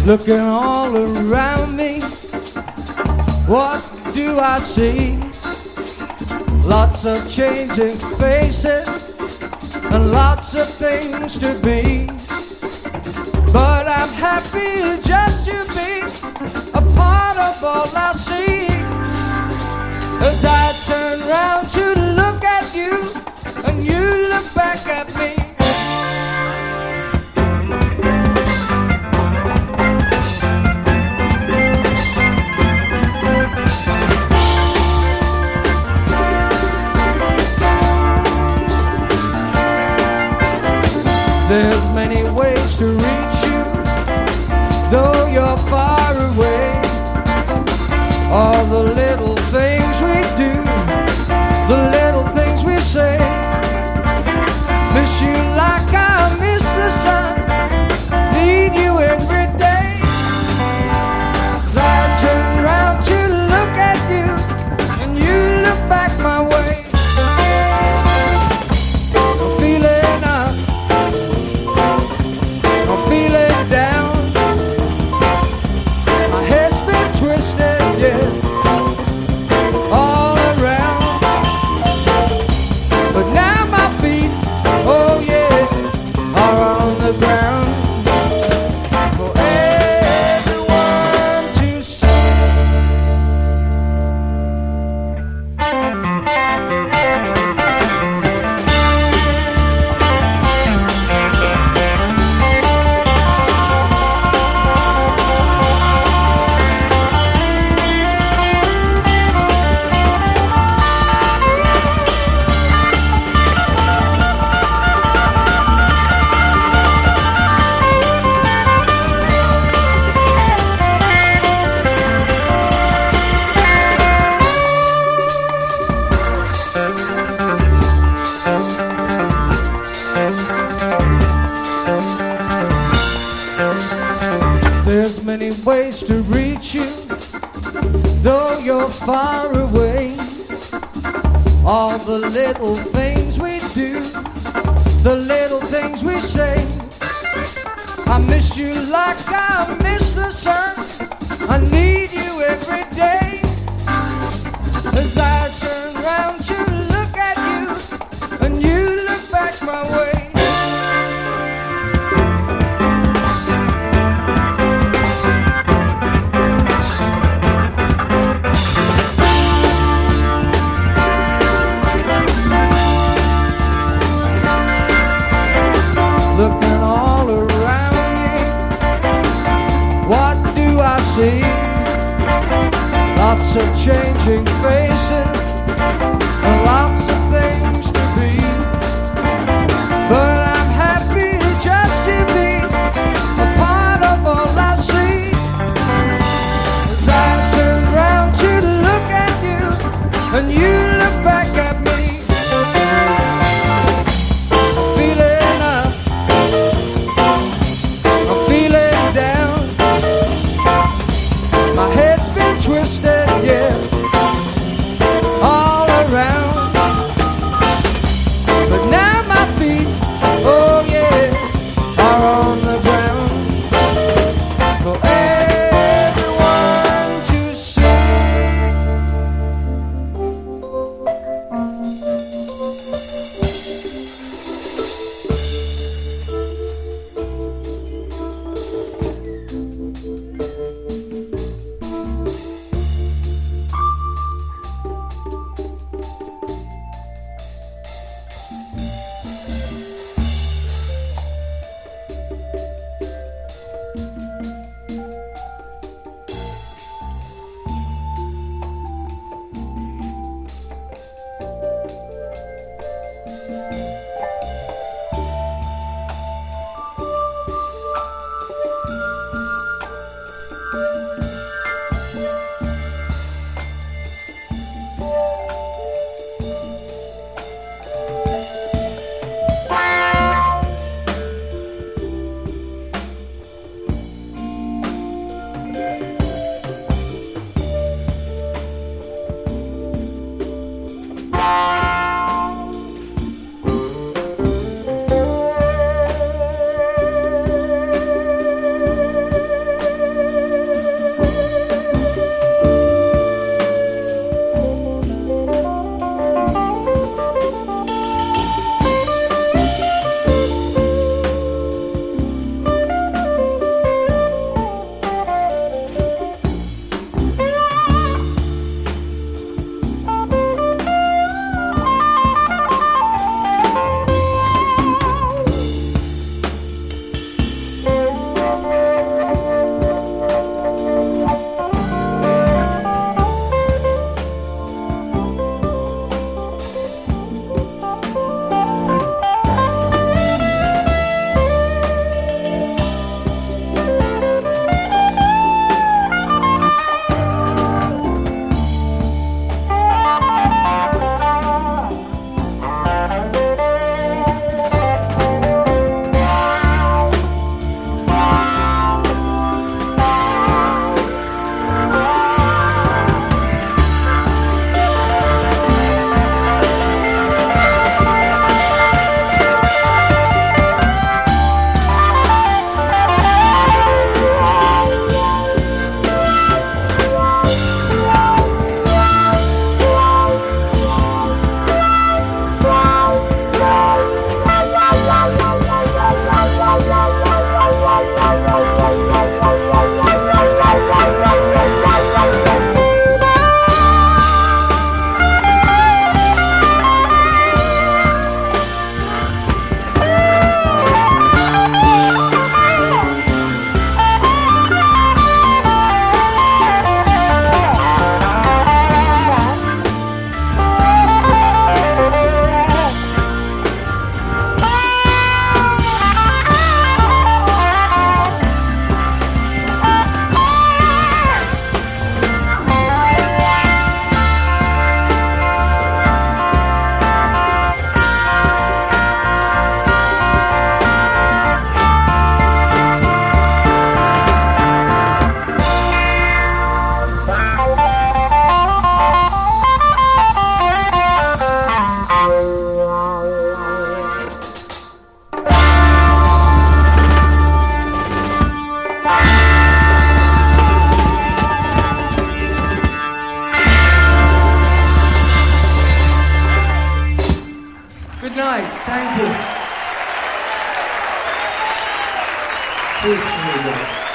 Looking all around me, what do I see? Lots of changing faces and lots of things to be. But I'm happy just to be a part of all I see. As I turn round to look at you and you look back at me. There's many ways to reach you, though you're far away. All the little things we do, the little things we say. Miss you like I miss the sun, need you every day. As I turn round to look at you, and you look back my way. I'm feeling up, I'm feeling down. My head's been twisted, yeah, all around. But now my feet, oh yeah, are on the ground for everyone to see. There's many ways to reach you, though you're far away. All the little things we do, the little things we say. I miss you like I miss the sun, I need you every day. As I turn round to look at you, and you look back my way. Looking all around me, what do I see? Lots of changing faces and lots of things to be. But I'm happy just to be a part of all I see. As I turn round to look at you and you look back at me. Twisted, yeah, all around. But now my feet, oh yeah, are on the ground for everyone to see. Thank you. Please,